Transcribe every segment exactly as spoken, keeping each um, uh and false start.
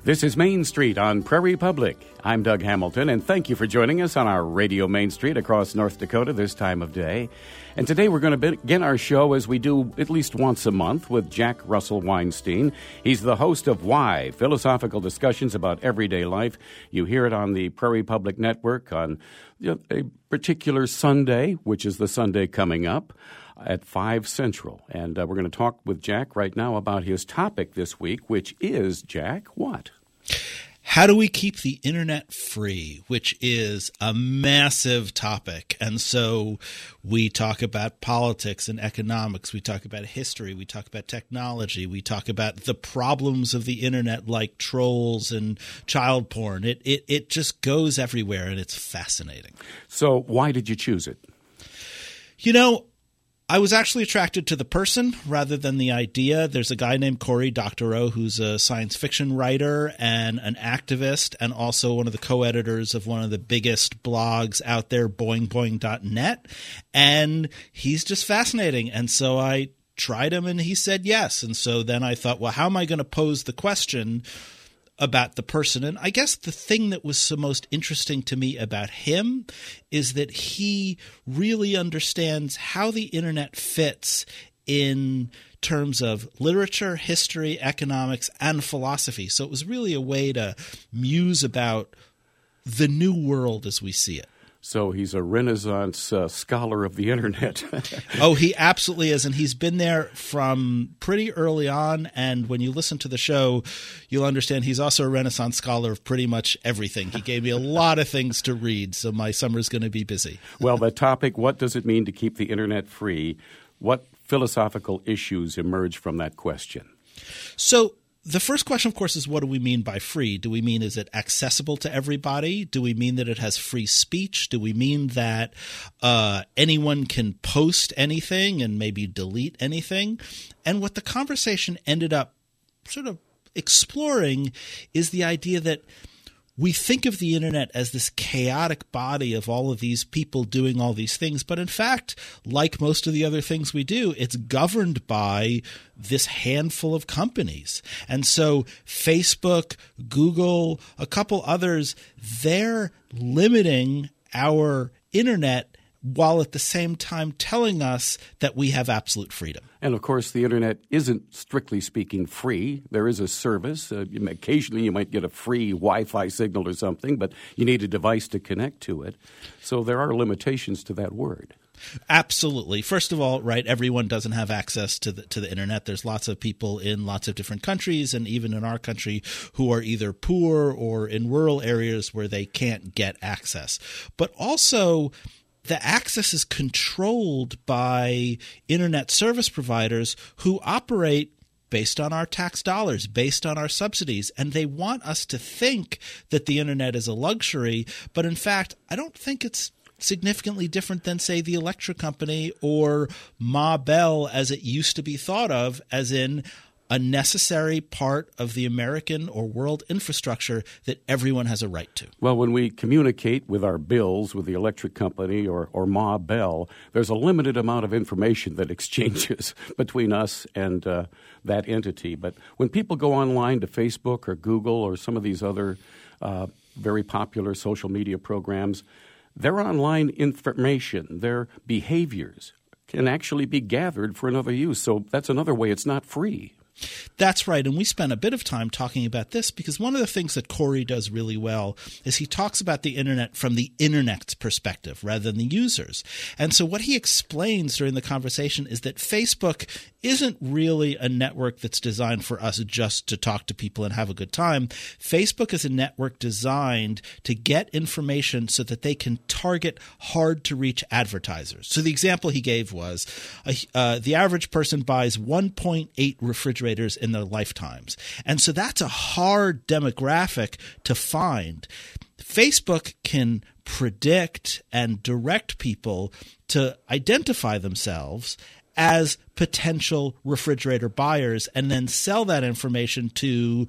This is Main Street on Prairie Public. I'm Doug Hamilton, and thank you for joining us on our Radio Main Street across North Dakota this time of day. And today we're going to begin our show as we do at least once a month with Jack Russell Weinstein. He's the host of Why, philosophical discussions about everyday life. You hear it on the Prairie Public Network on a particular Sunday, which is the Sunday coming up, at five Central. And uh, we're going to talk with Jack right now about his topic this week, which is, Jack, what? How do we keep the internet free, which is a massive topic. And so we talk about politics and economics. We talk about history. We talk about technology. We talk about the problems of the internet like trolls and child porn. It, it, it just goes everywhere, and it's fascinating. So why did you choose it? You know, I was actually attracted to the person rather than the idea. There's a guy named Cory Doctorow who's a science fiction writer and an activist and also one of the co-editors of one of the biggest blogs out there, boing boing dot net. And he's just fascinating. And so I tried him and he said yes. And so then I thought, well, how am I going to pose the question about the person? And I guess the thing that was the most interesting to me about him is that he really understands how the internet fits in terms of literature, history, economics, and philosophy. So it was really a way to muse about the new world as we see it. So he's a Renaissance uh, scholar of the internet. Oh, he absolutely is. And he's been there from pretty early on. And when you listen to the show, you'll understand he's also a Renaissance scholar of pretty much everything. He gave me a lot of things to read, so my summer's going to be busy. Well, the topic, what does it mean to keep the internet free? What philosophical issues emerge from that question? So the first question, of course, is what do we mean by free? Do we mean is it accessible to everybody? Do we mean that it has free speech? Do we mean that uh, anyone can post anything and maybe delete anything? And what the conversation ended up sort of exploring is the idea that we think of the internet as this chaotic body of all of these people doing all these things. But in fact, like most of the other things we do, it's governed by this handful of companies. And so Facebook, Google, a couple others, they're limiting our internet while at the same time telling us that we have absolute freedom. And, of course, the internet isn't, strictly speaking, free. There is a service. Uh, you may, occasionally you might get a free Wi-Fi signal or something, but you need a device to connect to it. So there are limitations to that word. Absolutely. First of all, right, everyone doesn't have access to the to the internet. There's lots of people in lots of different countries and even in our country who are either poor or in rural areas where they can't get access. But also, the access is controlled by internet service providers who operate based on our tax dollars, based on our subsidies, and they want us to think that the internet is a luxury. But in fact, I don't think it's significantly different than, say, the electric company or Ma Bell as it used to be thought of, as in a necessary part of the American or world infrastructure that everyone has a right to. Well, when we communicate with our bills with the electric company or, or Ma Bell, there's a limited amount of information that exchanges between us and uh, that entity. But when people go online to Facebook or Google or some of these other uh, very popular social media programs, their online information, their behaviors can actually be gathered for another use. So that's another way it's not free. That's right. And we spent a bit of time talking about this because one of the things that Cory does really well is he talks about the internet from the internet's perspective rather than the users. And so what he explains during the conversation is that Facebook isn't really a network that's designed for us just to talk to people and have a good time. Facebook is a network designed to get information so that they can target hard-to-reach advertisers. So the example he gave was uh, the average person buys one point eight refrigerators in their lifetimes. And so that's a hard demographic to find. Facebook can predict and direct people to identify themselves as potential refrigerator buyers and then sell that information to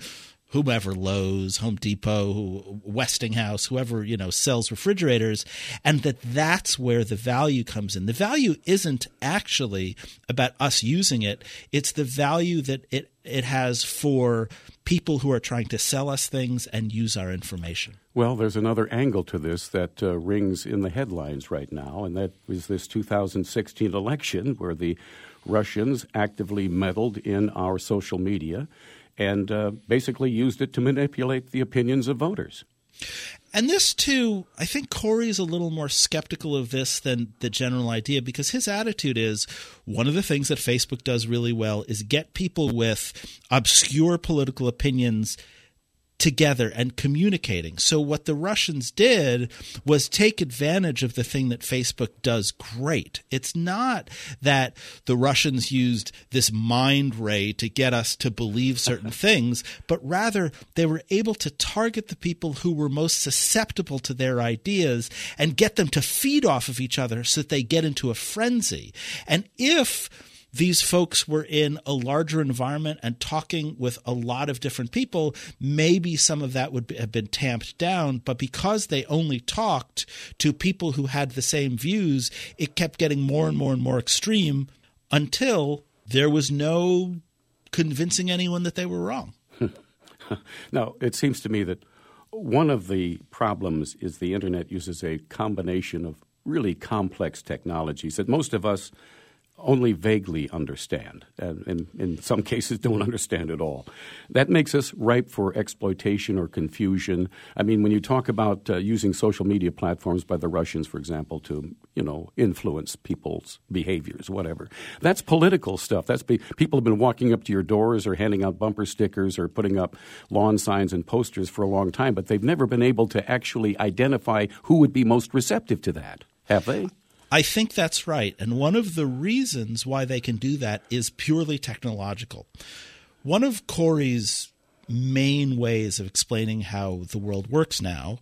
whomever, Lowe's, Home Depot, Westinghouse, whoever, you know, sells refrigerators, and that that's where the value comes in. The value isn't actually about us using it. It's the value that it, it has for people who are trying to sell us things and use our information. Well, there's another angle to this that uh, rings in the headlines right now, and that is this two thousand sixteen election where the Russians actively meddled in our social media and uh, basically used it to manipulate the opinions of voters. And this, too, I think Corey's a little more skeptical of this than the general idea, because his attitude is one of the things that Facebook does really well is get people with obscure political opinions together and communicating. So what the Russians did was take advantage of the thing that Facebook does great. It's not that the Russians used this mind ray to get us to believe certain things, but rather they were able to target the people who were most susceptible to their ideas and get them to feed off of each other so that they get into a frenzy. And if these folks were in a larger environment and talking with a lot of different people, maybe some of that would be, have been tamped down. But because they only talked to people who had the same views, it kept getting more and more and more extreme until there was no convincing anyone that they were wrong. Now, it seems to me that one of the problems is the Internet uses a combination of really complex technologies that most of us only vaguely understand, and in, in some cases don't understand at all. That makes us ripe for exploitation or confusion. I mean, when you talk about uh, using social media platforms by the Russians, for example, to, you know, influence people's behaviors, whatever, that's political stuff. That's be, people have been walking up to your doors or handing out bumper stickers or putting up lawn signs and posters for a long time, but they've never been able to actually identify who would be most receptive to that, have they? I think that's right. And one of the reasons why they can do that is purely technological. One of Corey's main ways of explaining how the world works now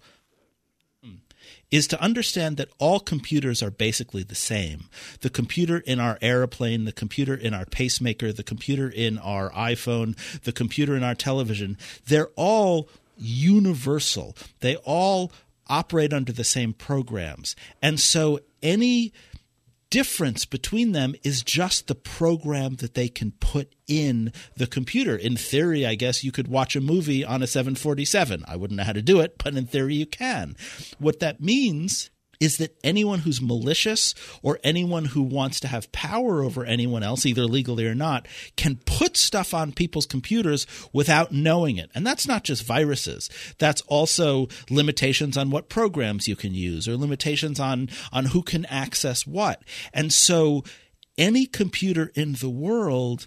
is to understand that all computers are basically the same. The computer in our airplane, the computer in our pacemaker, the computer in our iPhone, the computer in our television, they're all universal. They all operate under the same programs. And so any difference between them is just the program that they can put in the computer. In theory, I guess you could watch a movie on a seven forty-seven. I wouldn't know how to do it, but in theory you can. What that means is that anyone who's malicious or anyone who wants to have power over anyone else, either legally or not, can put stuff on people's computers without knowing it. And that's not just viruses. That's also limitations on what programs you can use or limitations on, on who can access what. And so any computer in the world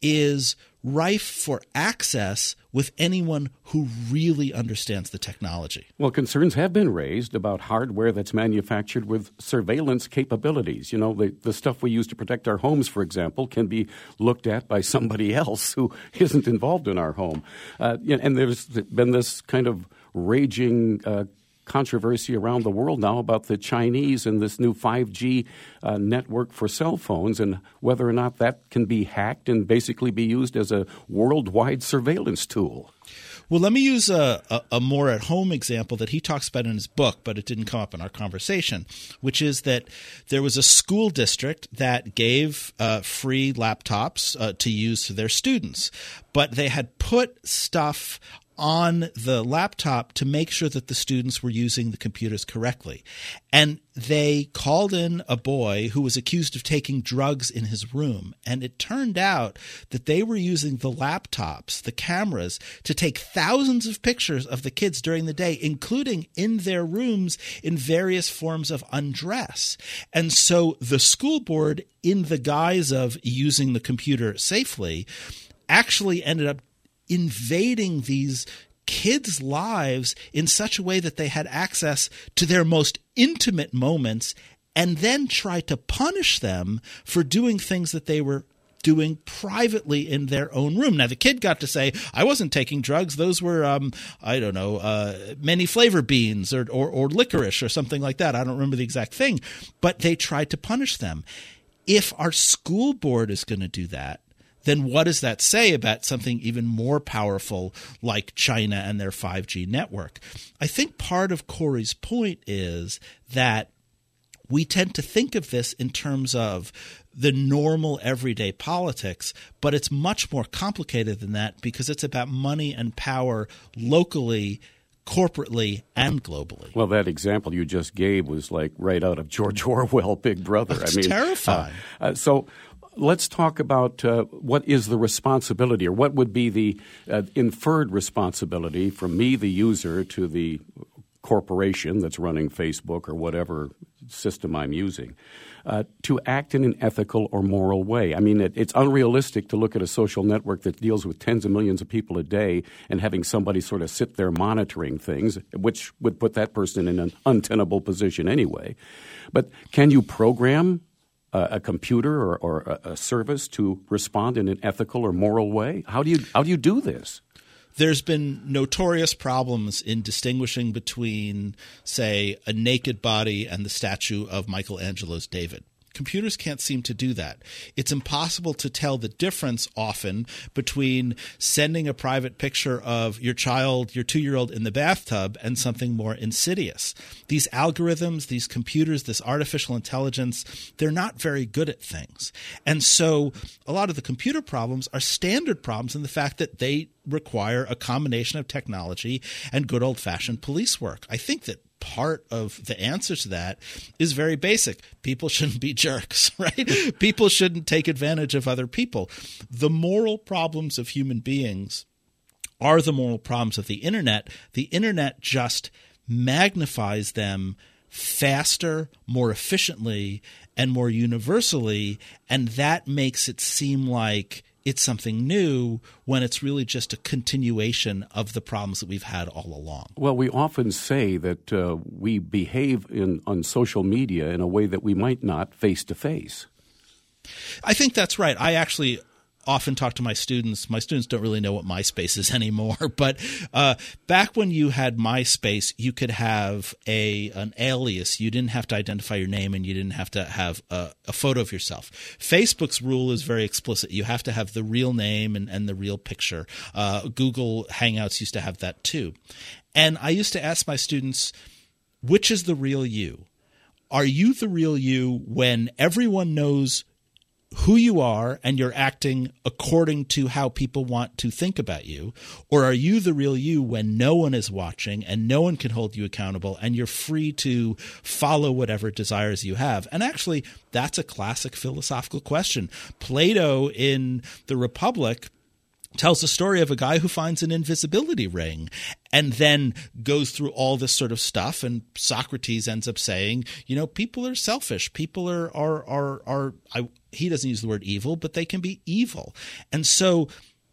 is rife for access with anyone who really understands the technology. Well, concerns have been raised about hardware that's manufactured with surveillance capabilities. You know, the, the stuff we use to protect our homes, for example, can be looked at by somebody else who isn't involved in our home. Uh, and there's been this kind of raging uh, controversy around the world now about the Chinese and this new five G uh, network for cell phones and whether or not that can be hacked and basically be used as a worldwide surveillance tool. Well, let me use a, a, a more at-home example that he talks about in his book, but it didn't come up in our conversation, which is that there was a school district that gave uh, free laptops uh, to use to their students, but they had put stuff on the laptop to make sure that the students were using the computers correctly. And they called in a boy who was accused of taking drugs in his room. And it turned out that they were using the laptops, the cameras, to take thousands of pictures of the kids during the day, including in their rooms in various forms of undress. And so the school board, in the guise of using the computer safely, actually ended up invading these kids' lives in such a way that they had access to their most intimate moments and then try to punish them for doing things that they were doing privately in their own room. Now, the kid got to say, I wasn't taking drugs. Those were, um, I don't know, uh, many flavor beans or, or, or licorice or something like that. I don't remember the exact thing. But they tried to punish them. If our school board is going to do that, then what does that say about something even more powerful like China and their five G network? I think part of Corey's point is that we tend to think of this in terms of the normal everyday politics, but it's much more complicated than that because it's about money and power locally, corporately, and globally. Well, that example you just gave was like right out of George Orwell, Big Brother. It's I mean, terrifying. Uh, uh, so let's talk about uh, what is the responsibility, or what would be the uh, inferred responsibility from me, the user, to the corporation that's running Facebook or whatever system I'm using, uh, to act in an ethical or moral way. I mean, it, it's unrealistic to look at a social network that deals with tens of millions of people a day and having somebody sort of sit there monitoring things, which would put that person in an untenable position anyway. But can you program uh, a computer or, or a, a service to respond in an ethical or moral way? How do you how do you do this? There's been notorious problems in distinguishing between, say, a naked body and the statue of Michelangelo's David. Computers can't seem to do that. It's impossible to tell the difference often between sending a private picture of your child, your two-year-old in the bathtub, and something more insidious. These algorithms, these computers, this artificial intelligence, they're not very good at things. And so a lot of the computer problems are standard problems in the fact that they require a combination of technology and good old-fashioned police work. I think that part of the answer to that is very basic. People shouldn't be jerks, right? People shouldn't take advantage of other people. The moral problems of human beings are the moral problems of the internet. The internet just magnifies them faster, more efficiently, and more universally, and that makes it seem like it's something new when it's really just a continuation of the problems that we've had all along. Well, we often say that uh, we behave in, on social media in a way that we might not face-to-face. I think that's right. I actually often talk to my students. My students don't really know what MySpace is anymore, but uh, back when you had MySpace, you could have a an alias. You didn't have to identify your name, and you didn't have to have a, a photo of yourself. Facebook's rule is very explicit. You have to have the real name and, and the real picture. Uh, Google Hangouts used to have that too. And I used to ask my students, which is the real you? Are you the real you when everyone knows who you are and you're acting according to how people want to think about you? Or are you the real you when no one is watching and no one can hold you accountable and you're free to follow whatever desires you have? And actually, that's a classic philosophical question. Plato in the Republic tells the story of a guy who finds an invisibility ring and then goes through all this sort of stuff. And Socrates ends up saying, you know, people are selfish. People are, are, are, are I, he doesn't use the word evil, but they can be evil. And so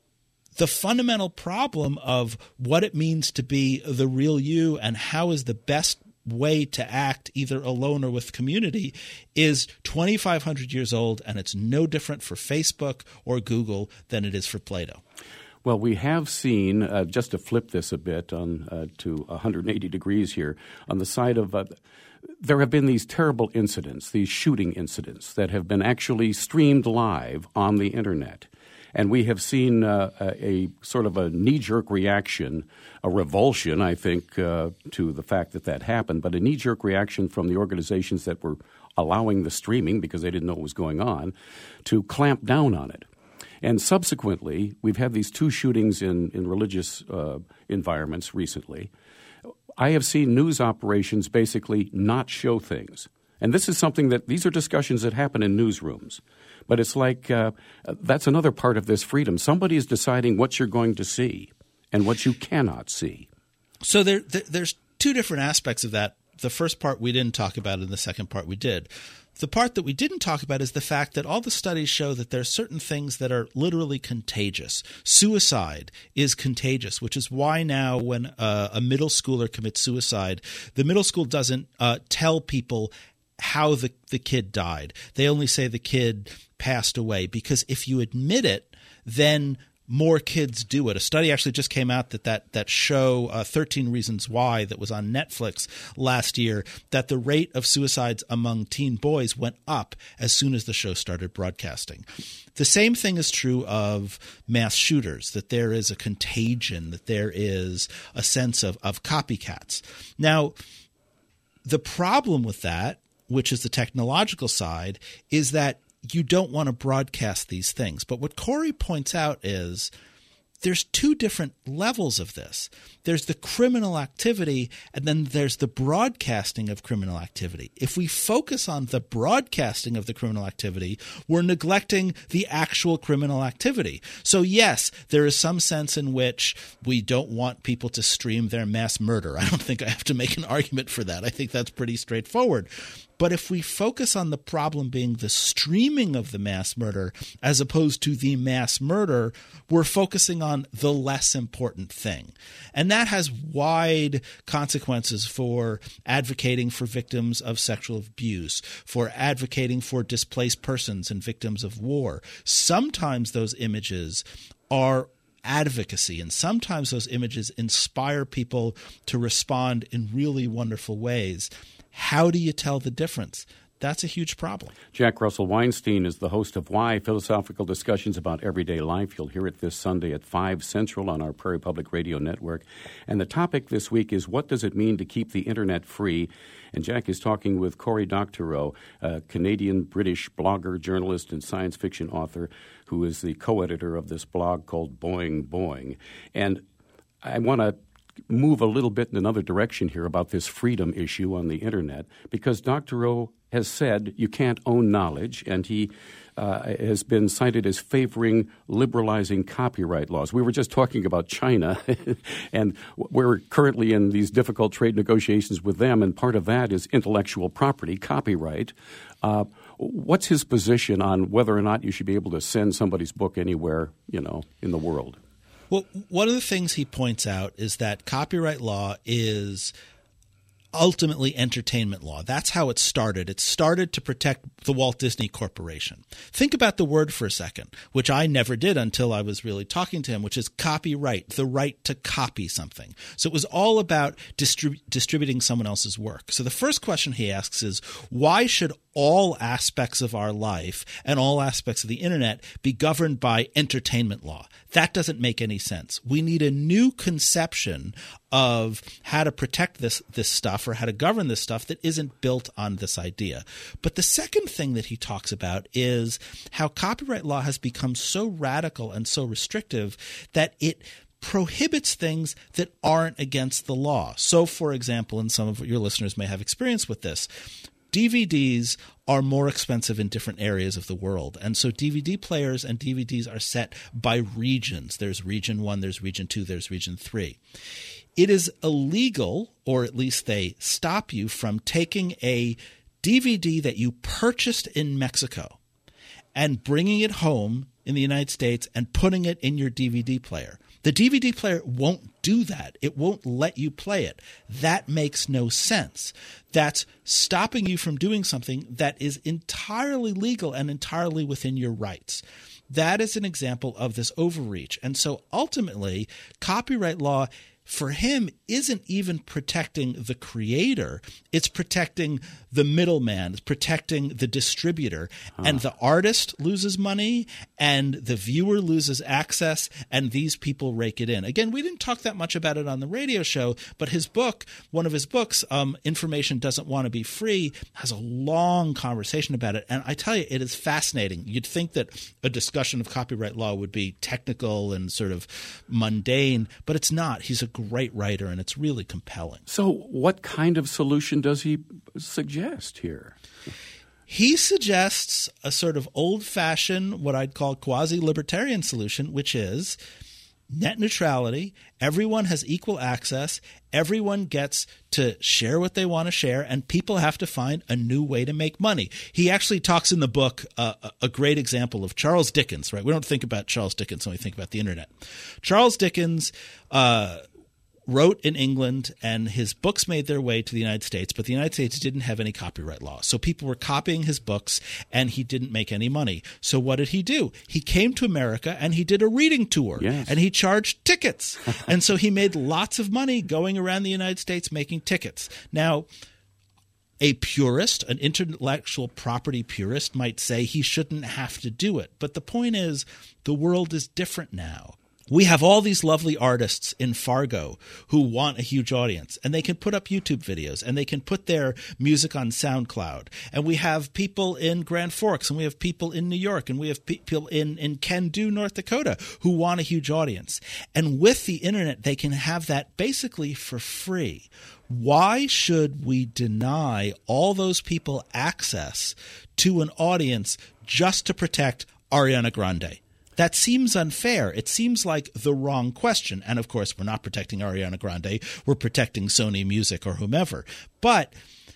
the fundamental problem of what it means to be the real you and how is the best way to act either alone or with community is twenty-five hundred years old, and it's no different for Facebook or Google than it is for Plato. Well, we have seen, uh, just to flip this a bit on uh, to one hundred eighty degrees here, on the side of uh, there have been these terrible incidents, these shooting incidents that have been actually streamed live on the internet. And we have seen uh, a, a sort of a knee-jerk reaction, a revulsion, I think, uh, to the fact that that happened, but a knee-jerk reaction from the organizations that were allowing the streaming because they didn't know what was going on to clamp down on it. And subsequently, we've had these two shootings in, in religious uh, environments recently. I have seen news operations basically not show things. And this is something that – these are discussions that happen in newsrooms. But it's like uh, that's another part of this freedom. Somebody is deciding what you're going to see and what you cannot see. So there, there, there's two different aspects of that. The first part we didn't talk about, and the second part we did. The part that we didn't talk about is the fact that all the studies show that there are certain things that are literally contagious. Suicide is contagious, which is why now when uh, a middle schooler commits suicide, the middle school doesn't uh, tell people how the, the kid died. They only say the kid passed away, because if you admit it, then more kids do it. A study actually just came out that that, that show uh, thirteen Reasons Why that was on Netflix last year, that the rate of suicides among teen boys went up as soon as the show started broadcasting. The same thing is true of mass shooters, that there is a contagion, that there is a sense of, of copycats. Now, the problem with that, which is the technological side, is that you don't want to broadcast these things. But what Corey points out is there's two different levels of this. There's the criminal activity, and then there's the broadcasting of criminal activity. If we focus on the broadcasting of the criminal activity, we're neglecting the actual criminal activity. So yes, there is some sense in which we don't want people to stream their mass murder. I don't think I have to make an argument for that. I think that's pretty straightforward. But if we focus on the problem being the streaming of the mass murder as opposed to the mass murder, we're focusing on the less important thing. And that has wide consequences for advocating for victims of sexual abuse, for advocating for displaced persons and victims of war. Sometimes those images are advocacy, and sometimes those images inspire people to respond in really wonderful ways. How do you tell the difference? That's a huge problem. Jack Russell Weinstein is the host of Why, Philosophical Discussions about Everyday Life. You'll hear it this Sunday at five Central on our Prairie Public Radio Network. And the topic this week is, what does it mean to keep the Internet free? And Jack is talking with Cory Doctorow, a Canadian-British blogger, journalist, and science fiction author who is the co-editor of this blog called Boing Boing. And I want to move a little bit in another direction here about this freedom issue on the Internet, because Doctorow has said you can't own knowledge, and he uh, has been cited as favoring liberalizing copyright laws. We were just talking about China, and we're currently in these difficult trade negotiations with them, and part of that is intellectual property, copyright. Uh, what's his position on whether or not you should be able to send somebody's book anywhere, you know, in the world? Well, one of the things he points out is that copyright law is ultimately entertainment law. That's how it started. It started to protect the Walt Disney Corporation. Think about the word for a second, which I never did until I was really talking to him, which is copyright, the right to copy something. So it was all about distrib- distributing someone else's work. So the first question he asks is, why should all aspects of our life and all aspects of the Internet be governed by entertainment law? That doesn't make any sense. We need a new conception of how to protect this this stuff or how to govern this stuff that isn't built on this idea. But the second thing that he talks about is how copyright law has become so radical and so restrictive that it prohibits things that aren't against the law. So, for example, and some of your listeners may have experience with this, D V Ds are more expensive in different areas of the world. And so D V D players and D V Ds are set by regions. There's region one, there's region two, there's region three. It is illegal, or at least they stop you from taking a D V D that you purchased in Mexico and bringing it home in the United States and putting it in your D V D player. The D V D player won't do that. It won't let you play it. That makes no sense. That's stopping you from doing something that is entirely legal and entirely within your rights. That is an example of this overreach. And so ultimately, copyright law for him isn't even protecting the creator. It's protecting the middleman. It's protecting the distributor. Huh. And the artist loses money and the viewer loses access, and these people rake it in. Again, we didn't talk that much about it on the radio show, but his book, one of his books, um, Information Doesn't Want to Be Free, has a long conversation about it. And I tell you, it is fascinating. You'd think that a discussion of copyright law would be technical and sort of mundane, but it's not. He's a great writer, and it's really compelling. So what kind of solution does he suggest here? He suggests a sort of old-fashioned, what I'd call quasi-libertarian solution, which is net neutrality. Everyone has equal access. Everyone gets to share what they want to share, and people have to find a new way to make money. He actually talks in the book uh, a great example of Charles Dickens, right? We don't think about Charles Dickens when we think about the Internet. Charles Dickens uh wrote in England, and his books made their way to the United States, but the United States didn't have any copyright law. So people were copying his books, and he didn't make any money. So what did he do? He came to America, and he did a reading tour, yes. and he charged tickets. And so he made lots of money going around the United States making tickets. Now, a purist, an intellectual property purist, might say he shouldn't have to do it. But the point is, the world is different now. We have all these lovely artists in Fargo who want a huge audience, and they can put up YouTube videos, and they can put their music on SoundCloud. And we have people in Grand Forks, and we have people in New York, and we have people in, in Kendu, North Dakota, who want a huge audience. And with the internet, they can have that basically for free. Why should we deny all those people access to an audience just to protect Ariana Grande? That seems unfair. It seems like the wrong question. And of course, we're not protecting Ariana Grande. We're protecting Sony Music or whomever. But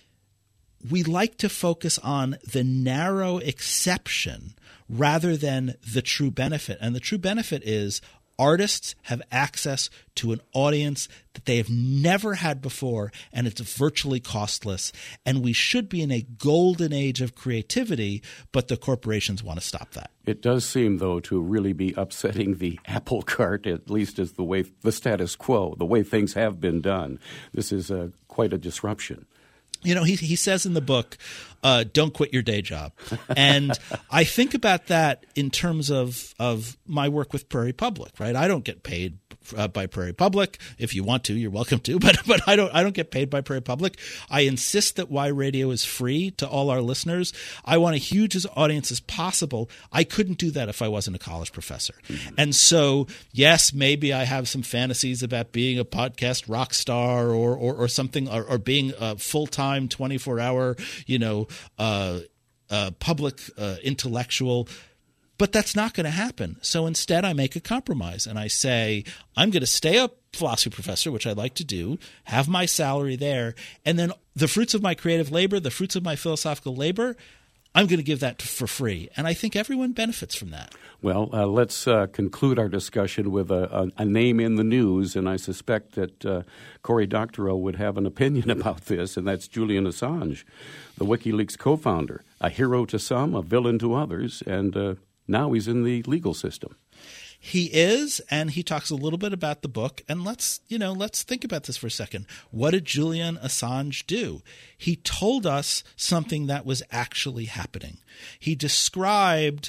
we like to focus on the narrow exception rather than the true benefit. And the true benefit is artists have access to an audience that they have never had before, and it's virtually costless. And we should be in a golden age of creativity, but the corporations want to stop that. It does seem, though, to really be upsetting the apple cart, at least as the way the status quo, the way things have been done. This is uh, quite a disruption. You know, he he says in the book, uh, don't quit your day job. And I think about that in terms of, of my work with Prairie Public, right? I don't get paid uh, by Prairie Public. If you want to, you're welcome to, but but I don't I don't get paid by Prairie Public. I insist that Y Radio is free to all our listeners. I want a huge audience as possible. I couldn't do that if I wasn't a college professor. Mm-hmm. And so, yes, maybe I have some fantasies about being a podcast rock star or or, or something, or, or being a full-time twenty-four hour, you know, uh, uh, public uh, intellectual, but that's not going to happen. So instead I make a compromise and I say, I'm going to stay a philosophy professor, which I like to do, have my salary there, and then the fruits of my creative labor, the fruits of my philosophical labor, I'm going to give that for free. And I think everyone benefits from that. Well, uh, let's uh, conclude our discussion with a, a, a name in the news, and I suspect that uh, Cory Doctorow would have an opinion about this, and that's Julian Assange, the WikiLeaks co-founder, a hero to some, a villain to others, and uh, now he's in the legal system. He is, and he talks a little bit about the book. And let's, you know, let's think about this for a second. What did Julian Assange do? He told us something that was actually happening. He described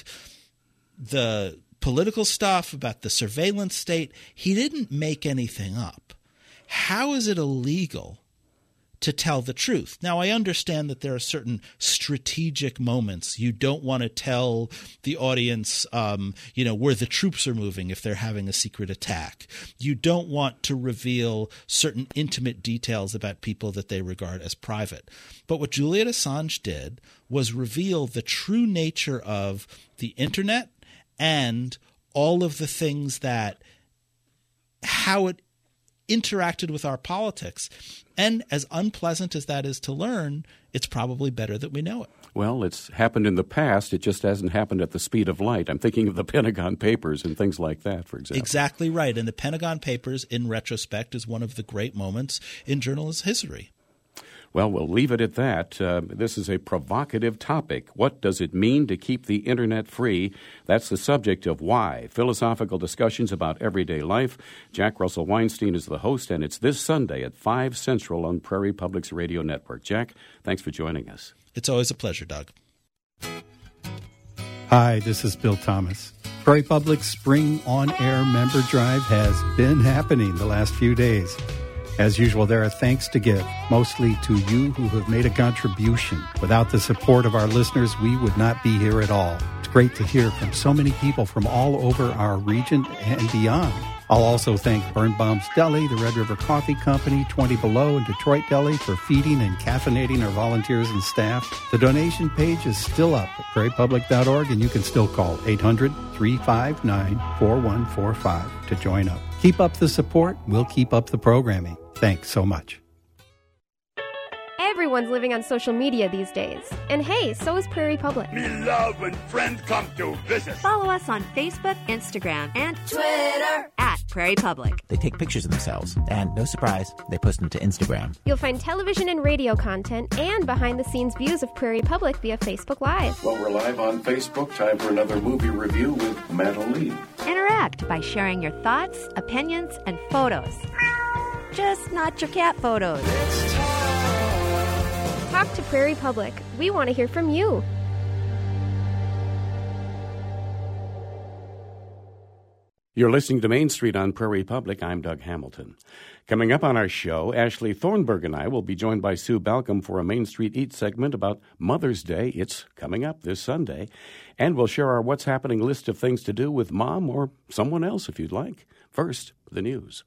the political stuff about the surveillance state. He didn't make anything up. How is it illegal to tell the truth? Now, I understand that there are certain strategic moments. You don't want to tell the audience, um, you know, where the troops are moving if they're having a secret attack. You don't want to reveal certain intimate details about people that they regard as private. But what Julian Assange did was reveal the true nature of the internet and all of the things that, how it interacted with our politics. And as unpleasant as that is to learn, it's probably better that we know it. Well, it's happened in the past. It just hasn't happened at the speed of light. I'm thinking of the Pentagon Papers and things like that, for example. Exactly right. And the Pentagon Papers, in retrospect, is one of the great moments in journalist history. Well, we'll leave it at that. Uh, this is a provocative topic. What does it mean to keep the internet free? That's the subject of Why, philosophical discussions about everyday life. Jack Russell Weinstein is the host, and it's this Sunday at five Central on Prairie Public's radio network. Jack, thanks for joining us. It's always a pleasure, Doug. Hi, this is Bill Thomas. Prairie Public's Spring On-Air Member Drive has been happening the last few days. As usual, there are thanks to give, mostly to you who have made a contribution. Without the support of our listeners, we would not be here at all. It's great to hear from so many people from all over our region and beyond. I'll also thank Birnbaum's Deli, the Red River Coffee Company, twenty Below, and Detroit Deli for feeding and caffeinating our volunteers and staff. The donation page is still up at prairie public dot org, and you can still call eight hundred, three five nine, four one four five to join up. Keep up the support. We'll keep up the programming. Thanks so much. Everyone's living on social media these days. And hey, so is Prairie Public. Me love when friends come to visit. Follow us on Facebook, Instagram, and Twitter at Prairie Public. They take pictures of themselves, and no surprise, they post them to Instagram. You'll find television and radio content and behind-the-scenes views of Prairie Public via Facebook Live. Well, we're live on Facebook. Time for another movie review with Matt O'Lean. Interact by sharing your thoughts, opinions, and photos. Just not your cat photos. Talk to Prairie Public. We want to hear from you. You're listening to Main Street on Prairie Public. I'm Doug Hamilton. Coming up on our show, Ashley Thornburg and I will be joined by Sue Balcom for a Main Street Eat segment about Mother's Day. It's coming up this Sunday. And we'll share our What's Happening list of things to do with Mom or someone else if you'd like. First, the news.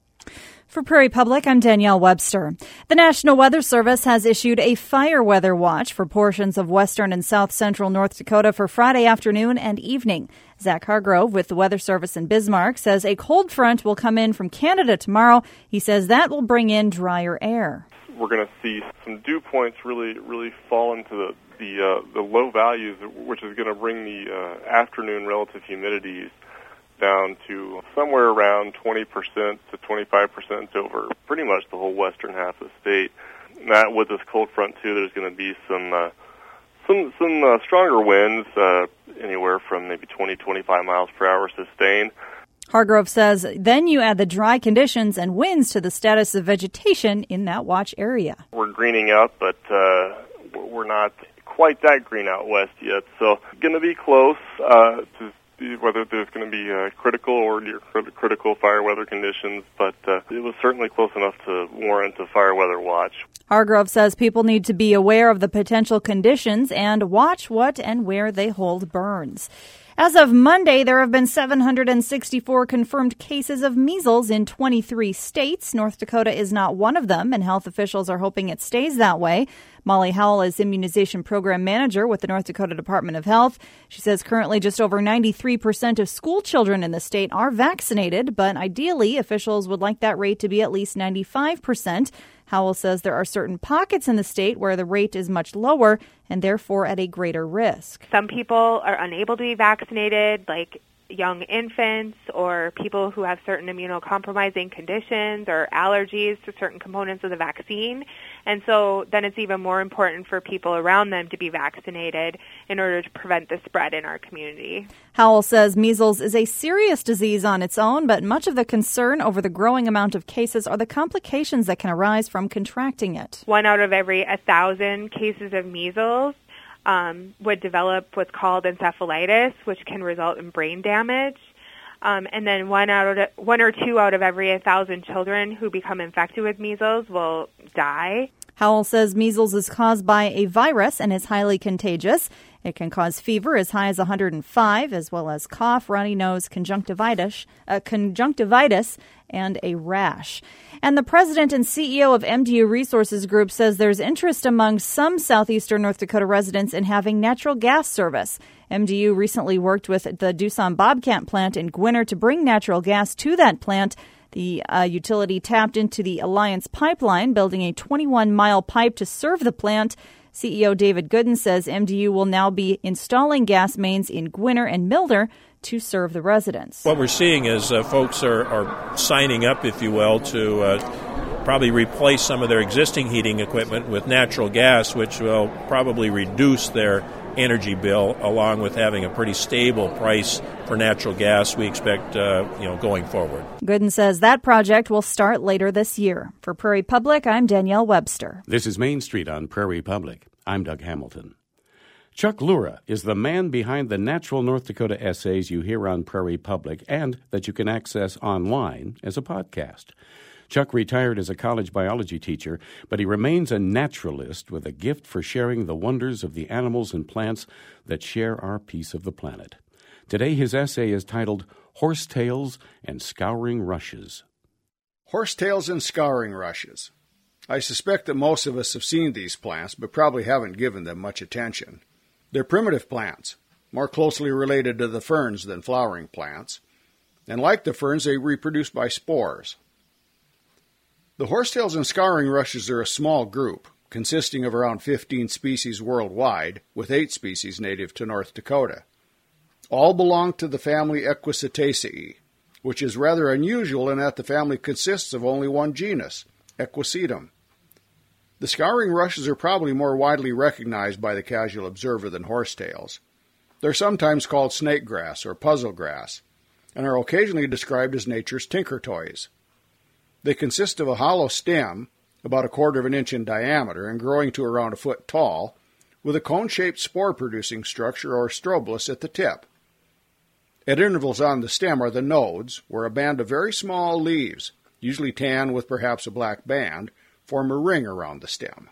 For Prairie Public, I'm Danielle Webster. The National Weather Service has issued a fire weather watch for portions of western and south central North Dakota for Friday afternoon and evening. Zach Hargrove with the Weather Service in Bismarck says a cold front will come in from Canada tomorrow. He says that will bring in drier air. We're going to see some dew points really, really fall into the the, uh, the low values, which is going to bring the uh, afternoon relative humidities down to somewhere around twenty percent to twenty-five percent over pretty much the whole western half of the state. And that with this cold front, too, there's going to be some uh, some some uh, stronger winds, uh, anywhere from maybe twenty, twenty-five miles per hour sustained. Hargrove says then you add the dry conditions and winds to the status of vegetation in that watch area. We're greening up, but uh, we're not quite that green out west yet. So going to be close uh, to whether there's going to be uh, critical or near critical fire weather conditions, but uh, it was certainly close enough to warrant a fire weather watch. Hargrove says people need to be aware of the potential conditions and watch what and where they hold burns. As of Monday, there have been seven hundred sixty-four confirmed cases of measles in twenty-three states. North Dakota is not one of them, and health officials are hoping it stays that way. Molly Howell is Immunization Program Manager with the North Dakota Department of Health. She says currently just over ninety-three percent of school children in the state are vaccinated, but ideally officials would like that rate to be at least ninety-five percent. Howell says there are certain pockets in the state where the rate is much lower and therefore at a greater risk. Some people are unable to be vaccinated, like young infants or people who have certain immunocompromising conditions or allergies to certain components of the vaccine. And so then it's even more important for people around them to be vaccinated in order to prevent the spread in our community. Howell says measles is a serious disease on its own, but much of the concern over the growing amount of cases are the complications that can arise from contracting it. One out of every a thousand cases of measles Um, would develop what's called encephalitis, which can result in brain damage. Um, and then one out of one or two out of every a thousand children who become infected with measles will die. Howell says measles is caused by a virus and is highly contagious. It can cause fever as high as one hundred five, as well as cough, runny nose, conjunctivitis, uh, conjunctivitis, and a rash. And the president and C E O of M D U Resources Group says there's interest among some southeastern North Dakota residents in having natural gas service. M D U recently worked with the Doosan Bobcat plant in Gwinner to bring natural gas to that plant. The uh, utility tapped into the Alliance pipeline, building a twenty-one mile pipe to serve the plant. C E O David Gooden says M D U will now be installing gas mains in Gwinner and Milner to serve the residents. What we're seeing is uh, folks are, are signing up, if you will, to uh, probably replace some of their existing heating equipment with natural gas, which will probably reduce their energy bill, along with having a pretty stable price for natural gas we expect uh, you know, going forward. Gooden says that project will start later this year. For Prairie Public, I'm Danielle Webster. This is Main Street on Prairie Public. I'm Doug Hamilton. Chuck Lura is the man behind the natural North Dakota essays you hear on Prairie Public and that you can access online as a podcast. Chuck retired as a college biology teacher, but he remains a naturalist with a gift for sharing the wonders of the animals and plants that share our piece of the planet. Today, his essay is titled Horsetails and Scouring Rushes. Horsetails and Scouring Rushes. I suspect that most of us have seen these plants, but probably haven't given them much attention. They're primitive plants, more closely related to the ferns than flowering plants, and like the ferns, they reproduce by spores. The horsetails and scouring rushes are a small group, consisting of around fifteen species worldwide, with eight species native to North Dakota. All belong to the family Equisetaceae, which is rather unusual in that the family consists of only one genus, Equisetum. The scouring rushes are probably more widely recognized by the casual observer than horsetails. They're sometimes called snake grass or puzzle grass, and are occasionally described as nature's tinker toys. They consist of a hollow stem, about a quarter of an inch in diameter and growing to around a foot tall, with a cone-shaped spore-producing structure or strobilus at the tip. At intervals on the stem are the nodes, where a band of very small leaves, usually tan with perhaps a black band, form a ring around the stem.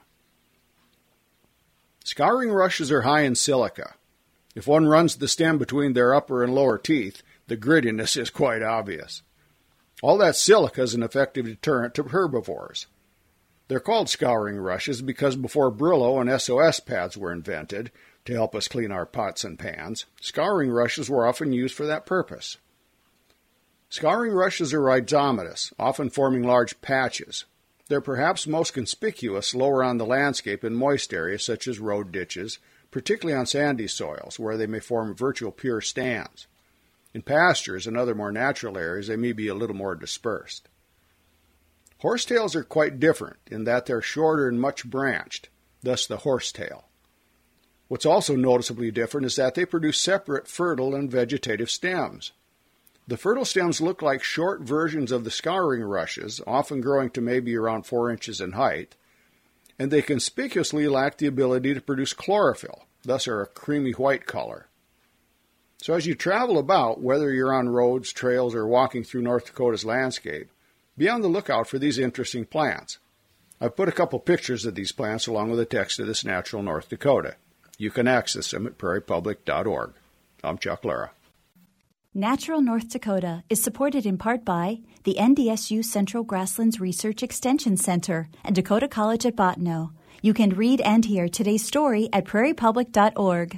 Scouring rushes are high in silica. If one runs the stem between their upper and lower teeth, the grittiness is quite obvious. All that silica is an effective deterrent to herbivores. They're called scouring rushes because before Brillo and S O S pads were invented to help us clean our pots and pans, scouring rushes were often used for that purpose. Scouring rushes are rhizomatous, often forming large patches. They're perhaps most conspicuous lower on the landscape in moist areas such as road ditches, particularly on sandy soils, where they may form virtual pure stands. In pastures and other more natural areas, they may be a little more dispersed. Horsetails are quite different in that they're shorter and much branched, thus the horsetail. What's also noticeably different is that they produce separate fertile and vegetative stems. The fertile stems look like short versions of the scouring rushes, often growing to maybe around four inches in height, and they conspicuously lack the ability to produce chlorophyll, thus are a creamy white color. So as you travel about, whether you're on roads, trails, or walking through North Dakota's landscape, be on the lookout for these interesting plants. I've put a couple pictures of these plants along with the text of This Natural North Dakota. You can access them at prairie public dot org. I'm Chuck Lara. Natural North Dakota is supported in part by the N D S U Central Grasslands Research Extension Center and Dakota College at Bottineau. You can read and hear today's story at prairie public dot org.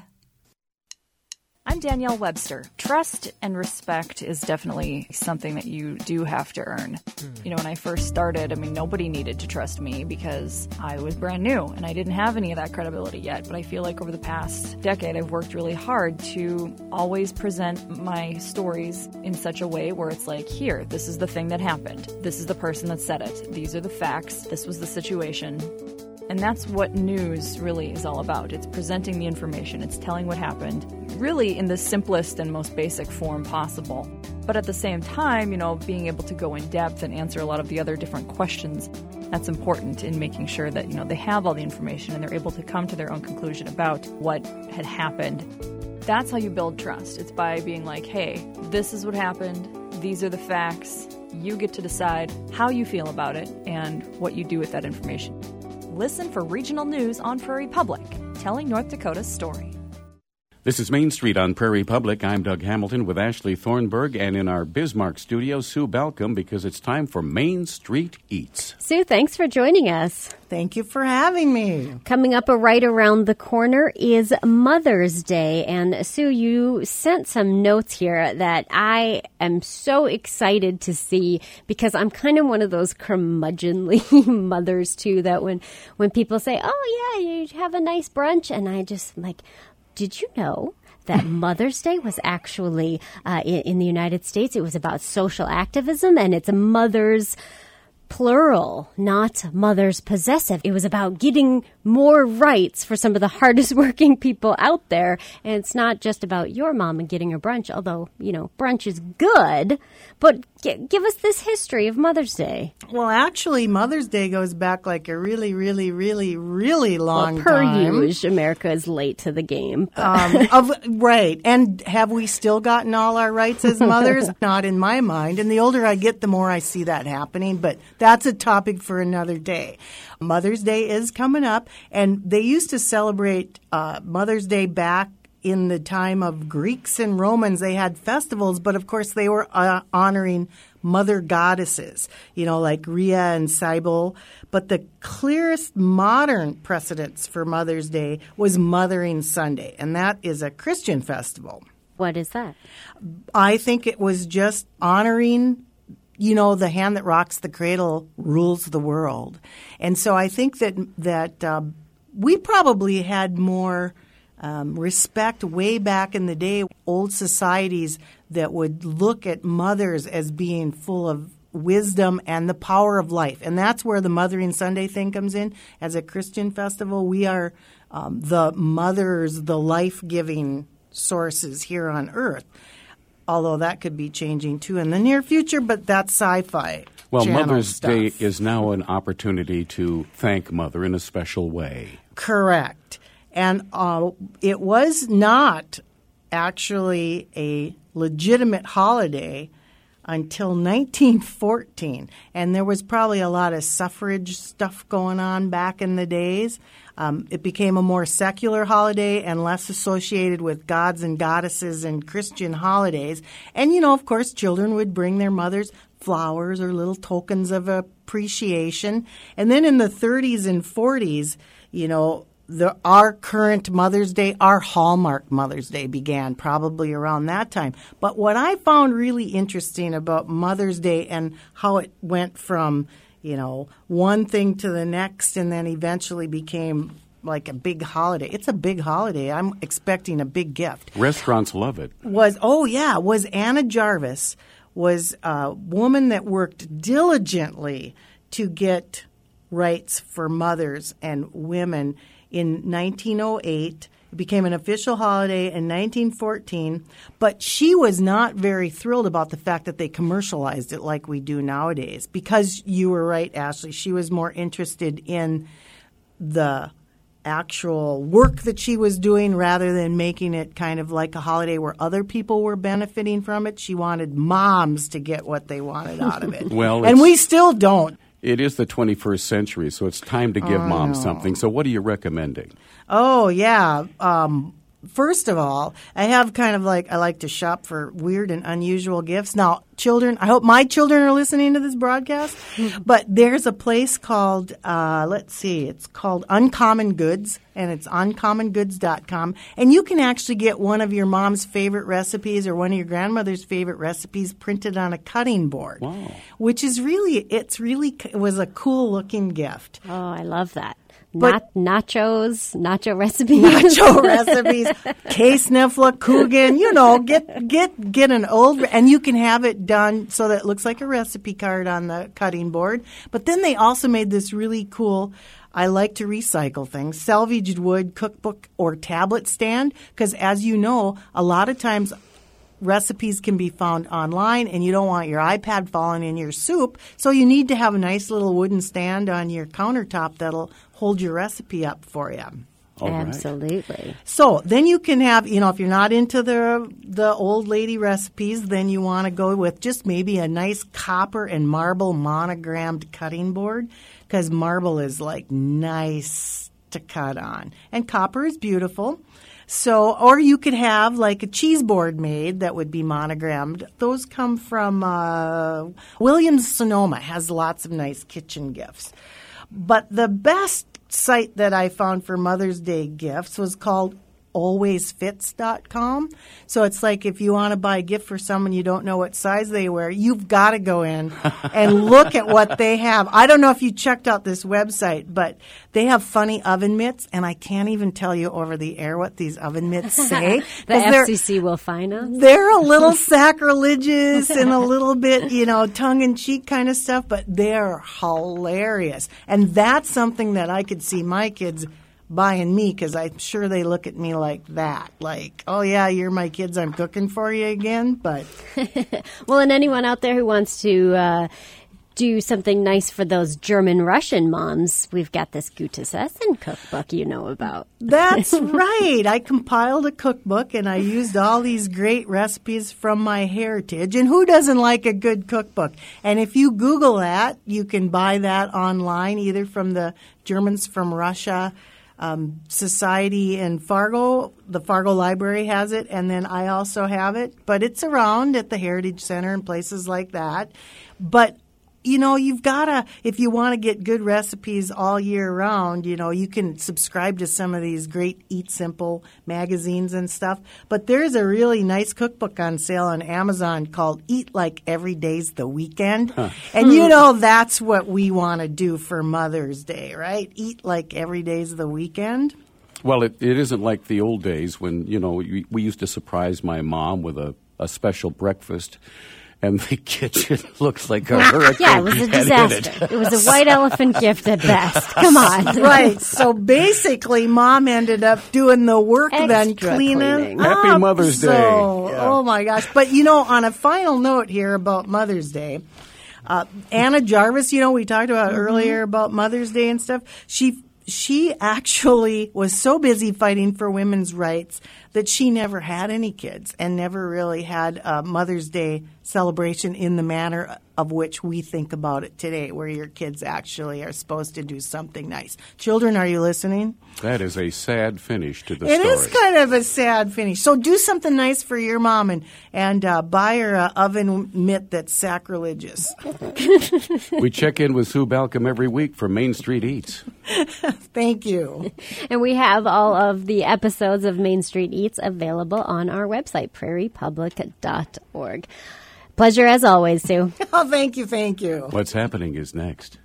I'm Danielle Webster. Trust and respect is definitely something that you do have to earn. Mm. You know, when I first started, I mean, nobody needed to trust me because I was brand new and I didn't have any of that credibility yet. But I feel like over the past decade, I've worked really hard to always present my stories in such a way where it's like, here, this is the thing that happened. This is the person that said it. These are the facts. This was the situation. And that's what news really is all about. It's presenting the information. It's telling what happened, really in the simplest and most basic form possible. But at the same time, you know, being able to go in depth and answer a lot of the other different questions, that's important in making sure that, you know, they have all the information and they're able to come to their own conclusion about what had happened. That's how you build trust. It's by being like, hey, this is what happened. These are the facts. You get to decide how you feel about it and what you do with that information. Listen for regional news on Prairie Public, telling North Dakota's story. This is Main Street on Prairie Public. I'm Doug Hamilton with Ashley Thornburg, and in our Bismarck studio, Sue Balcom, because it's time for Main Street Eats. Sue, thanks for joining us. Thank you for having me. Coming up right around the corner is Mother's Day. And Sue, you sent some notes here that I am so excited to see because I'm kind of one of those curmudgeonly mothers, too, that when, when people say, oh, yeah, you have a nice brunch, and I just like... Did you know that Mother's Day was actually, uh, in, in the United States, it was about social activism, and it's mothers plural, not mothers possessive. It was about getting more rights for some of the hardest working people out there. And it's not just about your mom and getting her brunch, although, you know, brunch is good. But g- give us this history of Mother's Day. Well, actually, Mother's Day goes back like a really, really, really, really long well, per time. Per usual, America is late to the game. Um, of, right. And have we still gotten all our rights as mothers? Not in my mind. And the older I get, the more I see that happening. But that's a topic for another day. Mother's Day is coming up, and they used to celebrate uh, Mother's Day back in the time of Greeks and Romans. They had festivals, but of course they were uh, honoring mother goddesses, you know, like Rhea and Cybele. But the clearest modern precedence for Mother's Day was Mothering Sunday, and that is a Christian festival. What is that? I think it was just honoring, you know, the hand that rocks the cradle rules the world. And so I think that that uh, we probably had more um, respect way back in the day. Old societies that would look at mothers as being full of wisdom and the power of life. And that's where the Mothering Sunday thing comes in. As a Christian festival, we are um, the mothers, the life-giving sources here on earth. Although that could be changing too in the near future, but that's sci-fi. Well, channel Mother's stuff. Day is now an opportunity to thank Mother in a special way. Correct. And uh, it was not actually a legitimate holiday until nineteen fourteen. And there was probably a lot of suffrage stuff going on back in the days. Um, it became a more secular holiday and less associated with gods and goddesses and Christian holidays. And, you know, of course, children would bring their mothers flowers or little tokens of appreciation. And then in the thirties and forties, you know, the, our current Mother's Day, our Hallmark Mother's Day began probably around that time. But what I found really interesting about Mother's Day and how it went from, you know, one thing to the next and then eventually became like a big holiday. It's a big holiday. I'm expecting a big gift. Restaurants love it. Was, oh yeah, was Anna Jarvis was a woman that worked diligently to get rights for mothers and women in nineteen oh eight. It became an official holiday in nineteen fourteen, but she was not very thrilled about the fact that they commercialized it like we do nowadays. Because you were right, Ashley, she was more interested in the actual work that she was doing rather than making it kind of like a holiday where other people were benefiting from it. She wanted moms to get what they wanted out of it. Well, and we still don't. It is the twenty-first century, so it's time to give Oh, moms no. something. So what are you recommending? Oh, yeah. Um, first of all, I have kind of like, I like to shop for weird and unusual gifts. Now, children, I hope my children are listening to this broadcast, but there's a place called, uh, let's see, it's called Uncommon Goods, and it's uncommon goods dot com. And you can actually get one of your mom's favorite recipes or one of your grandmother's favorite recipes printed on a cutting board. Wow. Which is really, it's really, it was a cool looking gift. Oh, I love that. But- Not nachos, nacho recipes. Nacho recipes, K-Sniffla, Coogan, you know, get get get an old, and you can have it done so that it looks like a recipe card on the cutting board. But then they also made this really cool, I like to recycle things, salvaged wood cookbook or tablet stand, because as you know, a lot of times recipes can be found online and you don't want your iPad falling in your soup, so you need to have a nice little wooden stand on your countertop that'll hold your recipe up for you. All right. Absolutely. So then you can have, you know, if you're not into the the old lady recipes, then you want to go with just maybe a nice copper and marble monogrammed cutting board, because marble is like nice to cut on. And copper is beautiful. So, or you could have like a cheese board made that would be monogrammed. Those come from uh, Williams Sonoma, has lots of nice kitchen gifts. But the best site that I found for Mother's Day gifts was called always fits dot com. So it's like if you want to buy a gift for someone you don't know what size they wear, you've got to go in and look at what they have. I don't know if you checked out this website, but they have funny oven mitts, and I can't even tell you over the air what these oven mitts say. The 'cause they're- F C C will find us. they're a little sacrilegious and a little bit, you know, tongue-in-cheek kind of stuff, but they're hilarious. And that's something that I could see my kids buying me, because I'm sure they look at me like that. Like, oh, yeah, you're my kids, I'm cooking for you again. But Well, and anyone out there who wants to uh, do something nice for those German-Russian moms, we've got this Gutes Essen cookbook you know about. that's right. I compiled a cookbook, and I used all these great recipes from my heritage. And who doesn't like a good cookbook? And if you Google that, you can buy that online, either from the Germans from Russia um, Society in Fargo. The Fargo Library has it, and then I also have it. But it's around at the Heritage Center and places like that. But you know, you've got to, if you want to get good recipes all year round, you know, you can subscribe to some of these great Eat Simple magazines and stuff. But there's a really nice cookbook on sale on Amazon called Eat Like Every Day's the Weekend. Huh. And, you know, that's what we want to do for Mother's Day, right? Eat like every day's the weekend. Well, it, it isn't like the old days when, you know, we, we used to surprise my mom with a a special breakfast. And the kitchen looks like a hurricane. Yeah, it was a disaster. It. it was a white elephant gift at best. Come on. Right. So basically, Mom ended up doing the work Extra then, cleaning. cleaning. Happy up. Mother's so, Day. Yeah. Oh, my gosh. But, you know, on a final note here about Mother's Day, uh, Anna Jarvis, you know, we talked about mm-hmm. earlier about Mother's Day and stuff. She She actually was so busy fighting for women's rights that she never had any kids and never really had a Mother's Day celebration in the manner of which we think about it today, where your kids actually are supposed to do something nice. Children, are you listening? That is a sad finish to the It story. is kind of a sad finish. So do something nice for your mom and, and uh, buy her an oven mitt that's sacrilegious. We check in with Sue Balcom every week for Main Street Eats. Thank you. And we have all of the episodes of Main Street Eats available on our website, prairie public dot org. Pleasure as always, Sue. Oh, thank you, thank you. What's happening is next.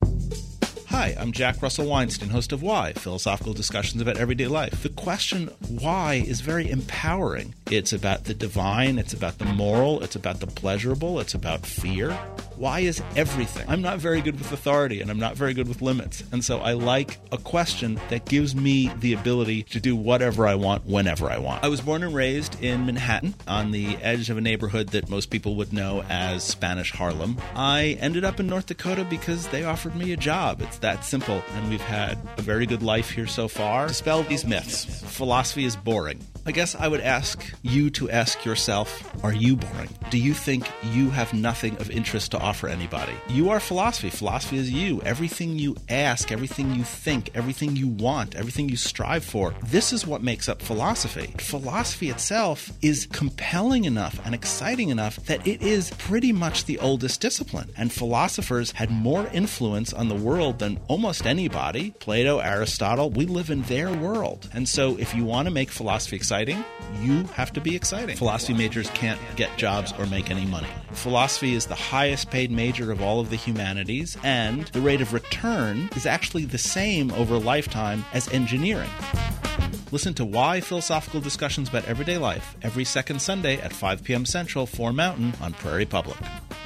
Hi, I'm Jack Russell Weinstein, host of Why, philosophical discussions about everyday life. The question why is very empowering. It's about the divine, it's about the moral, it's about the pleasurable, it's about fear. Why is everything. I'm not very good with authority, and I'm not very good with limits, and so I like a question that gives me the ability to do whatever I want, whenever I want. I was born and raised in Manhattan, on the edge of a neighborhood that most people would know as Spanish Harlem. I ended up in North Dakota because they offered me a job. It's that simple, and we've had a very good life here so far. Dispel these myths. Philosophy is boring. I guess I would ask you to ask yourself, are you boring? Do you think you have nothing of interest to offer anybody? You are philosophy. Philosophy is you. Everything you ask, everything you think, everything you want, everything you strive for, this is what makes up philosophy. Philosophy itself is compelling enough and exciting enough that it is pretty much the oldest discipline. And philosophers had more influence on the world than almost anybody. Plato, Aristotle, we live in their world. And so if you want to make philosophy exciting, you have to be exciting. Philosophy majors can't get jobs or make any money. Philosophy is the highest paid major of all of the humanities, and the rate of return is actually the same over a lifetime as engineering. Listen to Why Philosophical Discussions About Everyday Life every second Sunday at five p.m. Central, four Mountain on Prairie Public.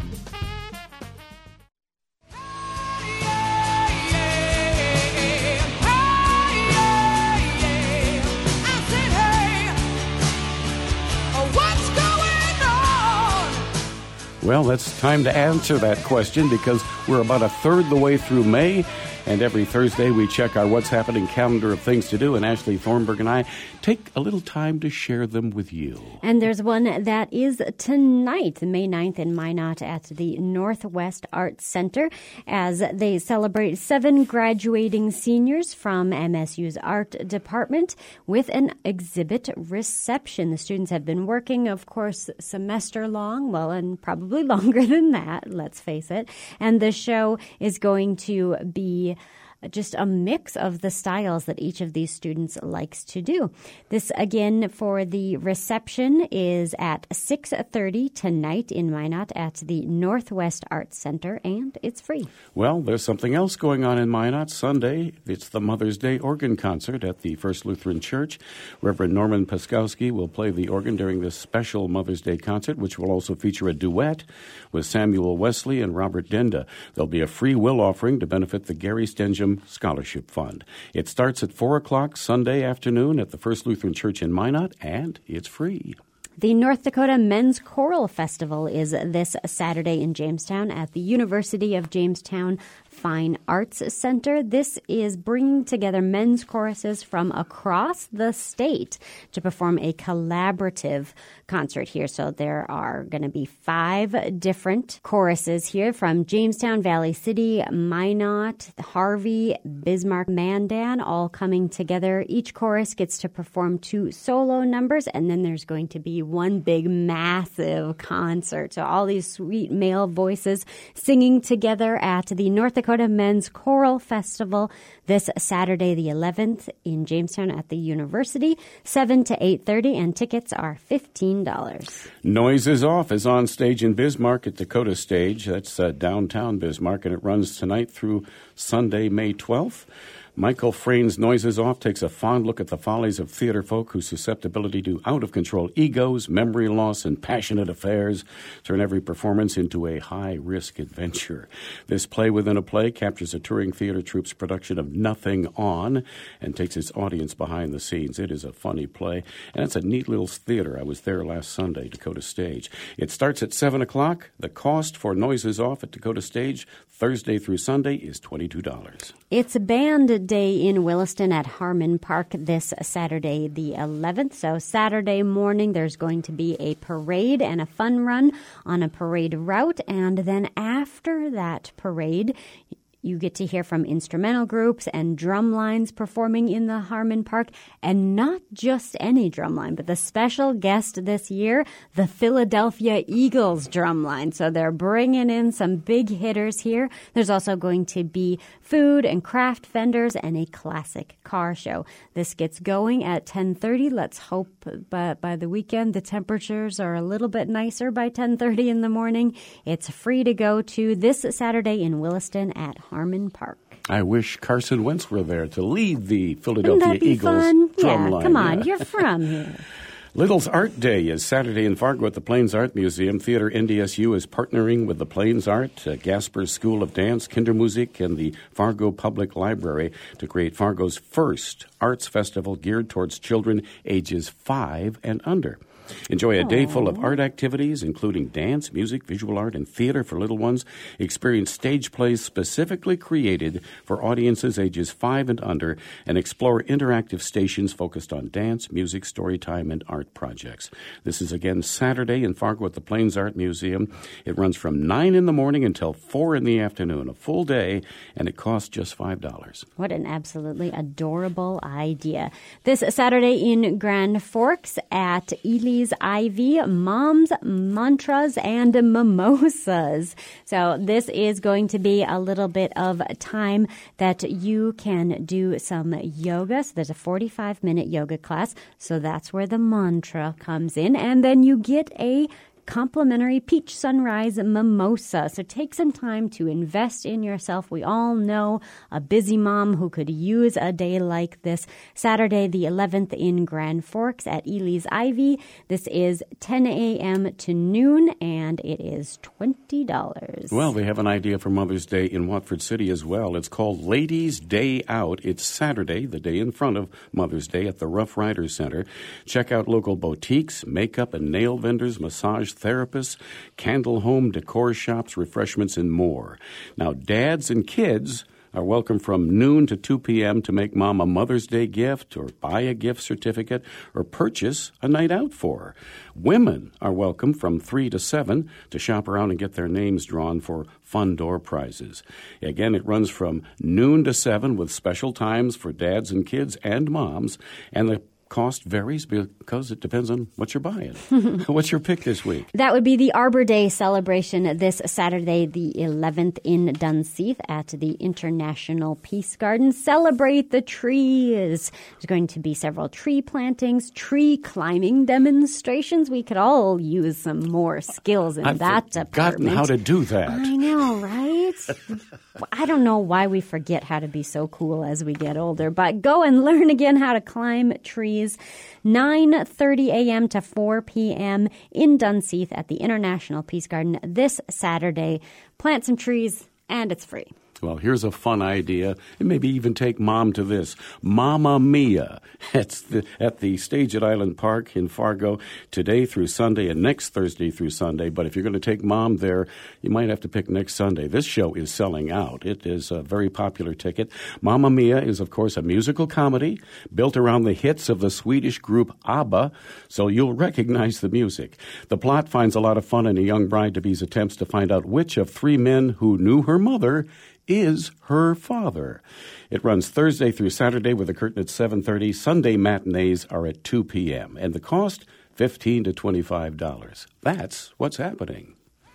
Well, it's time to answer that question because we're about a third the way through May, and every Thursday we check our What's Happening calendar of things to do, and Ashley Thornburg and I take a little time to share them with you. And there's one that is tonight, May ninth in Minot at the Northwest Arts Center, as they celebrate seven graduating seniors from M S U's art department with an exhibit reception. The students have been working, of course, semester long, well, and probably longer than that, let's face it. And the show is going to be just a mix of the styles that each of these students likes to do. This, again, for the reception is at six thirty tonight in Minot at the Northwest Arts Center, and it's free. Well, there's something else going on in Minot Sunday. It's the Mother's Day organ concert at the First Lutheran Church. Reverend Norman Paskowski will play the organ during this special Mother's Day concert, which will also feature a duet with Samuel Wesley and Robert Denda. There'll be a free will offering to benefit the Gary Stenjum Scholarship Fund. It starts at four o'clock Sunday afternoon at the First Lutheran Church in Minot, and it's free. The North Dakota Men's Choral Festival is this Saturday in Jamestown at the University of Jamestown Fine Arts Center. This is bringing together men's choruses from across the state to perform a collaborative concert here. So there are going to be five different choruses here from Jamestown, Valley City, Minot, Harvey, Bismarck, Mandan, all coming together. Each chorus gets to perform two solo numbers, and then there's going to be one big, massive concert. So all these sweet male voices singing together at the North Dakota Men's Choral Festival this Saturday the eleventh in Jamestown at the University, seven to eight thirty, and tickets are fifteen dollars. Noise is Off is on stage in Bismarck at Dakota Stage. That's uh, downtown Bismarck, and it runs tonight through Sunday, May twelfth. Michael Frayn's Noises Off takes a fond look at the follies of theater folk whose susceptibility to out-of-control egos, memory loss, and passionate affairs turn every performance into a high-risk adventure. This play within a play captures a touring theater troupe's production of Nothing On and takes its audience behind the scenes. It is a funny play, and it's a neat little theater. I was there last Sunday, Dakota Stage. It starts at seven o'clock. The cost for Noises Off at Dakota Stage, Thursday through Sunday, is twenty-two dollars. It's a band day in Williston at Harmon Park this Saturday the eleventh. So Saturday morning there's going to be a parade and a fun run on a parade route. And then after that parade, you get to hear from instrumental groups and drum lines performing in the Harmon Park. And not just any drum line, but the special guest this year, the Philadelphia Eagles drum line. So they're bringing in some big hitters here. There's also going to be food and craft vendors and a classic car show. This gets going at ten thirty. Let's hope by, by the weekend the temperatures are a little bit nicer by ten thirty in the morning. It's free to go to this Saturday in Williston at Harmon Park. I wish Carson Wentz were there to lead the Philadelphia Wouldn't that be Eagles fun? drum Yeah, line. come on, Yeah. you're from here. Little's Art Day is Saturday in Fargo at the Plains Art Museum. Theater N D S U is partnering with the Plains Art, uh, Gasper's School of Dance, Kindermusik, and the Fargo Public Library to create Fargo's first arts festival geared towards children ages five and under. Enjoy a day full of art activities, including dance, music, visual art, and theater for little ones. Experience stage plays specifically created for audiences ages five and under, and explore interactive stations focused on dance, music, story time, and art projects. This is again Saturday in Fargo at the Plains Art Museum. It runs from nine in the morning until four in the afternoon, a full day, and it costs just five dollars. What an absolutely adorable idea. This Saturday in Grand Forks at Ely's Ivy, Moms, Mantras, and Mimosas. So this is going to be a little bit of time that you can do some yoga. So there's a forty-five minute yoga class. So that's where the mantra comes in. And then you get a complimentary peach sunrise mimosa. So take some time to invest in yourself. We all know a busy mom who could use a day like this. Saturday the eleventh in Grand Forks at Ely's Ivy. This is ten a.m. to noon, and it is twenty dollars. Well, they have an idea for Mother's Day in Watford City as well. It's called Ladies' Day Out. It's Saturday, the day in front of Mother's Day at the Rough Riders Center. Check out local boutiques, makeup and nail vendors, massage therapists, candle home decor shops, refreshments, and more. Now, dads and kids are welcome from noon to two p.m. to make Mom a Mother's Day gift or buy a gift certificate or purchase a night out for her. Women are welcome from three to seven to shop around and get their names drawn for fun door prizes. Again, it runs from noon to seven with special times for dads and kids and moms, and the cost varies because it depends on what you're buying. What's your pick this week? That would be the Arbor Day celebration this Saturday, the eleventh in Dunseith at the International Peace Garden. Celebrate the trees. There's going to be several tree plantings, tree climbing demonstrations. We could all use some more skills in I've that forgotten department. how to do that. I know, right? I don't know why we forget how to be so cool as we get older, but go and learn again how to climb trees. nine thirty a.m. to four p.m. in Dunseith at the International Peace Garden this Saturday. Plant some trees, and it's free. Well, here's a fun idea, and maybe even take Mom to this. Mamma Mia. It's the, at the Stage at Island Park in Fargo today through Sunday and next Thursday through Sunday. But if you're going to take Mom there, you might have to pick next Sunday. This show is selling out. It is a very popular ticket. Mamma Mia is, of course, a musical comedy built around the hits of the Swedish group ABBA, so you'll recognize the music. The plot finds a lot of fun in a young bride-to-be's attempts to find out which of three men who knew her mother is her father. It runs Thursday through Saturday with a curtain at seven thirty. Sunday matinees are at two p.m. And the cost, fifteen to twenty-five dollars. That's what's happening.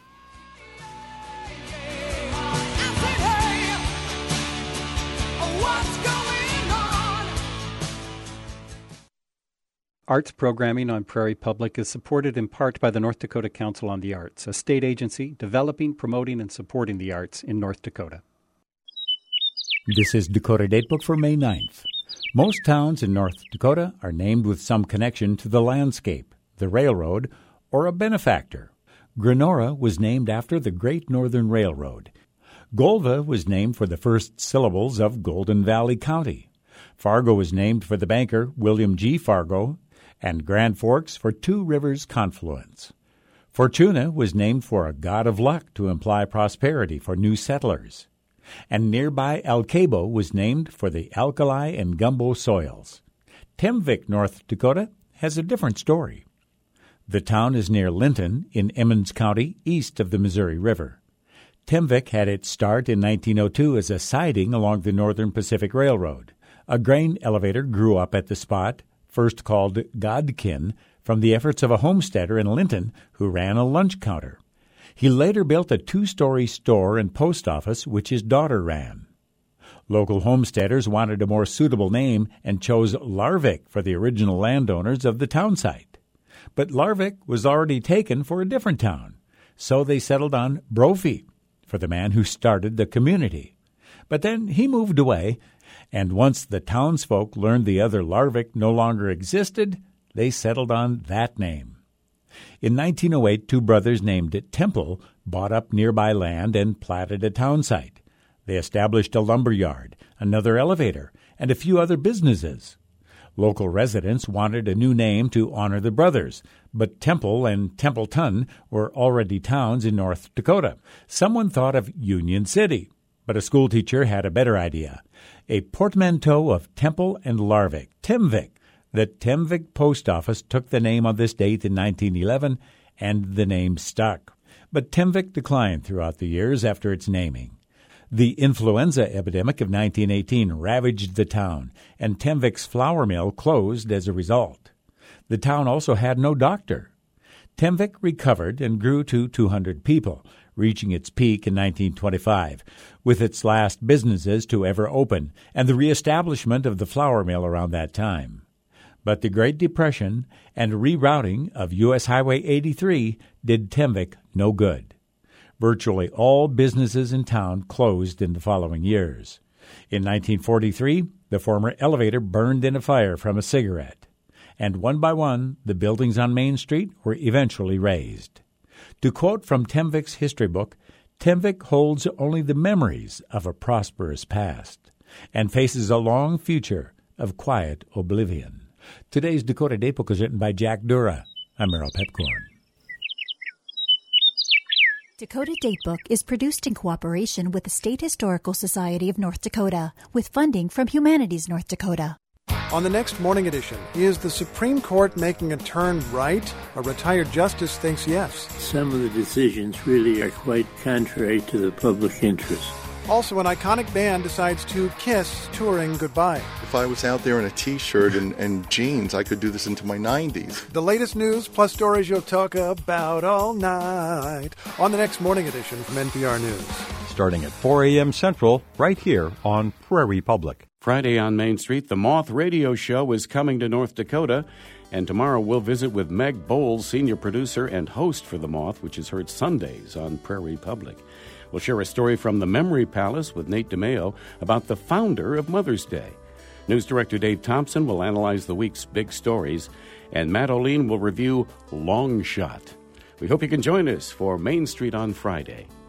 Arts programming on Prairie Public is supported in part by the North Dakota Council on the Arts, a state agency developing, promoting, and supporting the arts in North Dakota. This is Dakota Datebook for May ninth. Most towns in North Dakota are named with some connection to the landscape, the railroad, or a benefactor. Grenora was named after the Great Northern Railroad. Golva was named for the first syllables of Golden Valley County. Fargo was named for the banker William G. Fargo, and Grand Forks for Two Rivers Confluence. Fortuna was named for a god of luck to imply prosperity for new settlers. And nearby El Cabo was named for the alkali and gumbo soils. Temvik, North Dakota, has a different story. The town is near Linton in Emmons County, east of the Missouri River. Temvik had its start in nineteen oh two as a siding along the Northern Pacific Railroad. A grain elevator grew up at the spot, first called Godkin, from the efforts of a homesteader in Linton who ran a lunch counter. He later built a two-story store and post office, which his daughter ran. Local homesteaders wanted a more suitable name and chose Larvik for the original landowners of the town site. But Larvik was already taken for a different town, so they settled on Brophy for the man who started the community. But then he moved away, and once the townsfolk learned the other Larvik no longer existed, they settled on that name. In nineteen oh eight, two brothers named Temple bought up nearby land and platted a town site. They established a lumber yard, another elevator, and a few other businesses. Local residents wanted a new name to honor the brothers, but Temple and Templeton were already towns in North Dakota. Someone thought of Union City, but a schoolteacher had a better idea. A portmanteau of Temple and Larvik, Temvik. The Temvik Post Office took the name on this date in nineteen eleven, and the name stuck. But Temvik declined throughout the years after its naming. The influenza epidemic of nineteen eighteen ravaged the town, and Temvik's flour mill closed as a result. The town also had no doctor. Temvik recovered and grew to two hundred people, reaching its peak in nineteen twenty-five, with its last businesses to ever open, and the reestablishment of the flour mill around that time. But the Great Depression and rerouting of U S Highway eighty-three did Temvik no good. Virtually all businesses in town closed in the following years. In nineteen forty-three, the former elevator burned in a fire from a cigarette, and one by one, the buildings on Main Street were eventually razed. To quote from Temvik's history book, Temvik holds only the memories of a prosperous past and faces a long future of quiet oblivion. Today's Dakota Datebook is written by Jack Dura. I'm Merrill Pepcorn. Dakota Datebook is produced in cooperation with the State Historical Society of North Dakota, with funding from Humanities North Dakota. On the next morning edition, is the Supreme Court making a turn right? A retired justice thinks yes. Some of the decisions really are quite contrary to the public interest. Also, an iconic band decides to kiss touring goodbye. If I was out there in a T-shirt and, and jeans, I could do this into my nineties. The latest news plus stories you'll talk about all night on the next morning edition from N P R News. Starting at four a.m. Central, right here on Prairie Public. Friday on Main Street, the Moth Radio Show is coming to North Dakota. And tomorrow we'll visit with Meg Bowles, senior producer and host for The Moth, which is heard Sundays on Prairie Public. We'll share a story from the Memory Palace with Nate DeMeo about the founder of Mother's Day. News Director Dave Thompson will analyze the week's big stories, and Matt O'Lean will review Long Shot. We hope you can join us for Main Street on Friday.